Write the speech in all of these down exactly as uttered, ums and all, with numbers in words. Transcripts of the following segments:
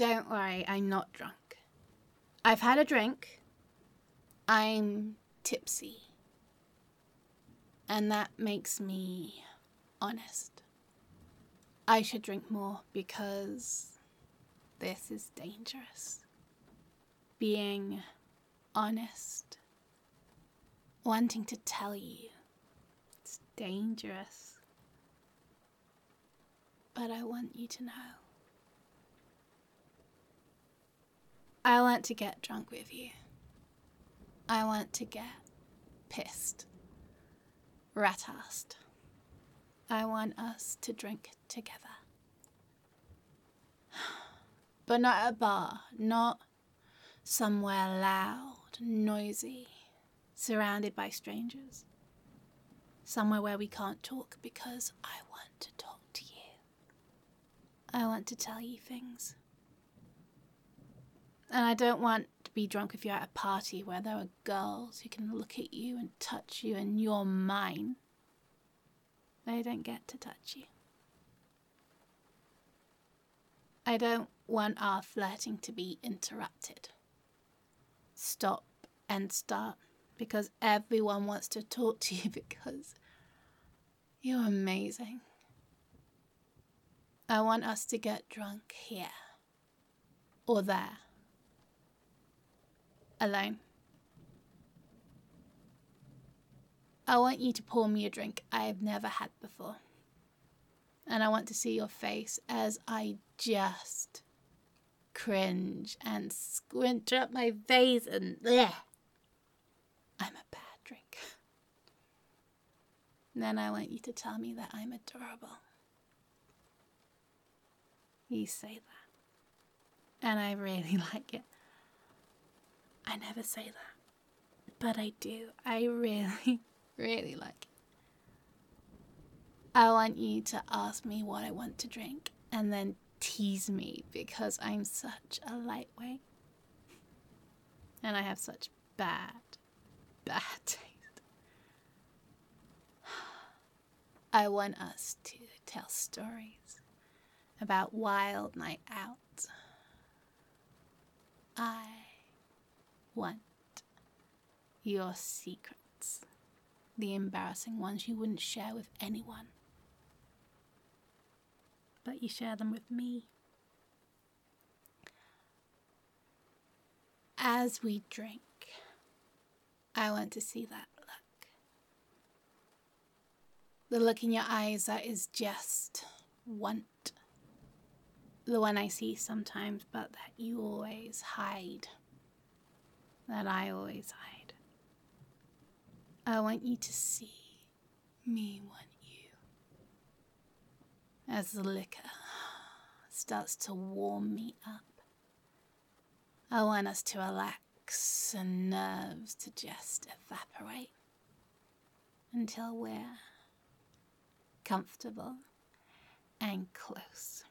Don't worry, I'm not drunk. I've had a drink. I'm tipsy. And that makes me honest. I should drink more because this is dangerous. Being honest. Wanting to tell you. It's dangerous. But I want you to know. I want to get drunk with you. I want to get pissed. Rat-assed. I want us to drink together. But not at a bar, not somewhere loud, noisy, surrounded by strangers. Somewhere where we can't talk because I want to talk to you. I want to tell you things. And I don't want to be drunk with you at a party where there are girls who can look at you and touch you and you're mine. They don't get to touch you. I don't want our flirting to be interrupted. Stop and start because everyone wants to talk to you because you're amazing. I want us to get drunk here or there. Alone. I want you to pour me a drink I have never had before. And I want to see your face as I just cringe and squint up my face and bleh. I'm a bad drink. Then I want you to tell me that I'm adorable. You say that. And I really like it. I never say that, but I do. I really, really like it. I want you to ask me what I want to drink and then tease me because I'm such a lightweight. And I have such bad, bad taste. I want us to tell stories about wild night outs. I want your secrets, the embarrassing ones you wouldn't share with anyone, but you share them with me. As we drink, I want to see that look. The look in your eyes that is just want. The one I see sometimes, but that you always hide. That I always hide. I want you to see me want you. As the liquor starts to warm me up, I want us to relax and nerves to just evaporate until we're comfortable and close.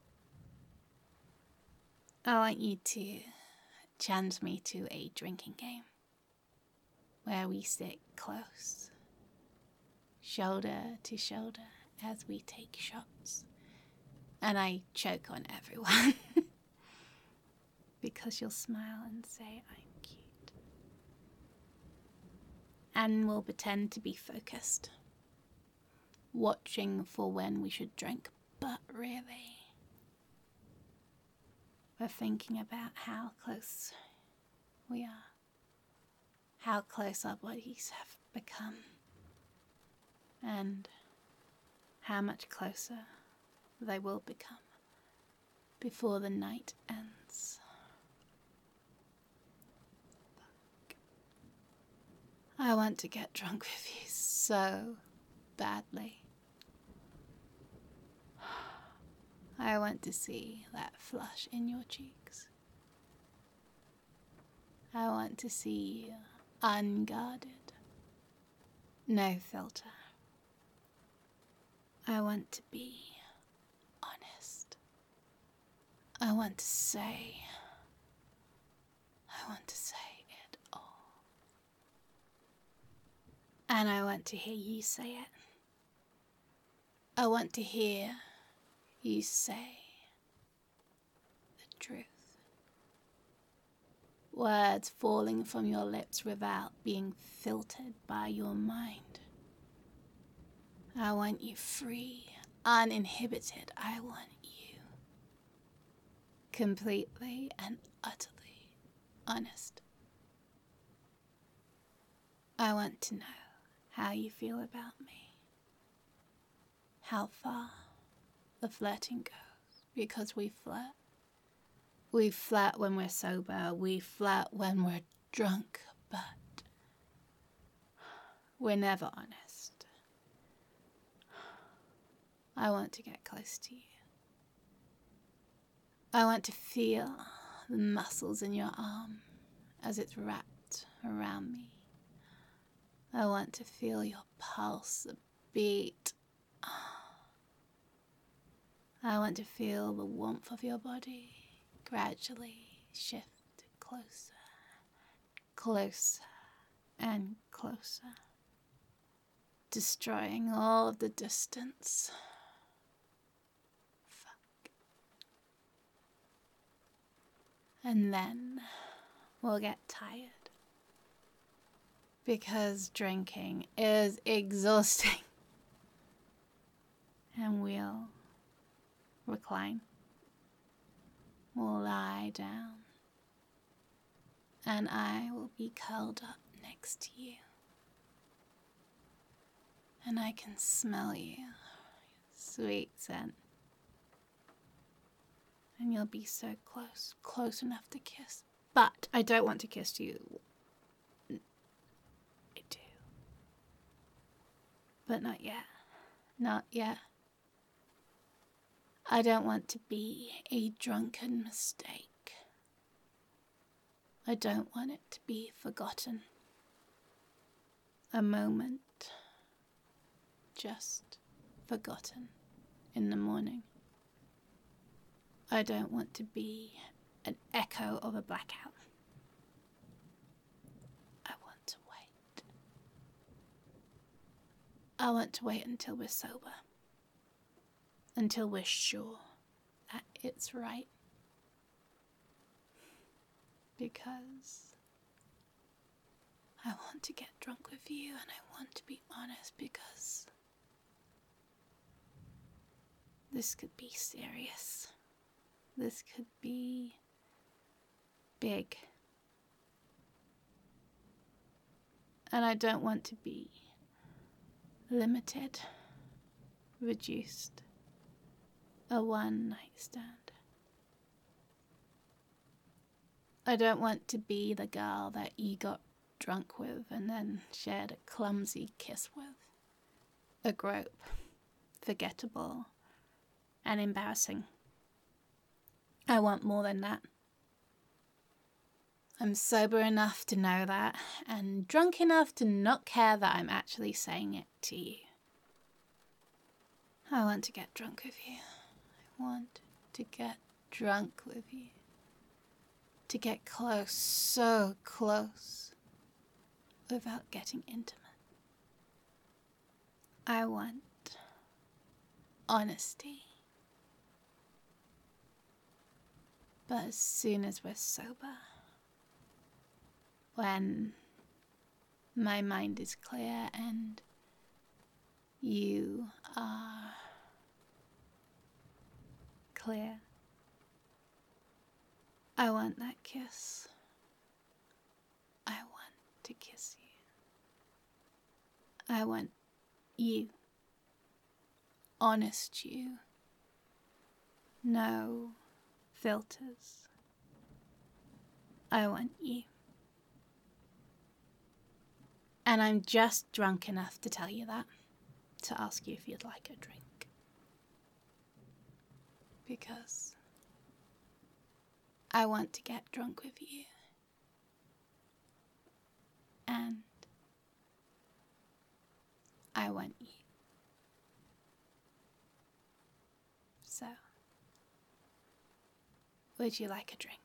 I want you to challenge me to a drinking game where we sit close, shoulder to shoulder as we take shots, and I choke on everyone because you'll smile and say I'm cute, and we'll pretend to be focused, watching for when we should drink, but really we're thinking about how close we are, how close our bodies have become, and how much closer they will become before the night ends. Fuck. I want to get drunk with you so badly. I want to see that flush in your cheeks. I want to see you unguarded, no filter. I want to be honest. I want to say, I want to say it all. And I want to hear you say it. I want to hear you say the truth. Words falling from your lips without being filtered by your mind. I want you free, uninhibited. I want you completely and utterly honest. I want to know how you feel about me, how far the flirting goes, because we flirt. We flirt when we're sober, we flirt when we're drunk, but we're never honest. I want to get close to you. I want to feel the muscles in your arm as it's wrapped around me. I want to feel your pulse beat. I want to feel the warmth of your body gradually shift closer, closer and closer, destroying all of the distance. Fuck. And then we'll get tired. Because drinking is exhausting. And we'll recline. We'll lie down. And I will be curled up next to you. And I can smell you, sweet scent. And you'll be so close, close enough to kiss. But I don't want to kiss you. I do. But not yet. Not yet. I don't want to be a drunken mistake. I don't want it to be forgotten. A moment just forgotten in the morning. I don't want to be an echo of a blackout. I want to wait. I want to wait until we're sober. Until we're sure that it's right. Because I want to get drunk with you and I want to be honest because this could be serious. This could be big. And I don't want to be limited, reduced, a one-night stand. I don't want to be the girl that you got drunk with and then shared a clumsy kiss with. A grope, forgettable, and embarrassing. I want more than that. I'm sober enough to know that, and drunk enough to not care that I'm actually saying it to you. I want to get drunk with you. I want to get drunk with you. To get close, so close, without getting intimate. I want honesty. But as soon as we're sober, when my mind is clear and you are clear, I want that kiss. I want to kiss you. I want you. Honest you. No filters. I want you. And I'm just drunk enough to tell you that, to ask you if you'd like a drink. Because I want to get drunk with you. And I want you. So, would you like a drink?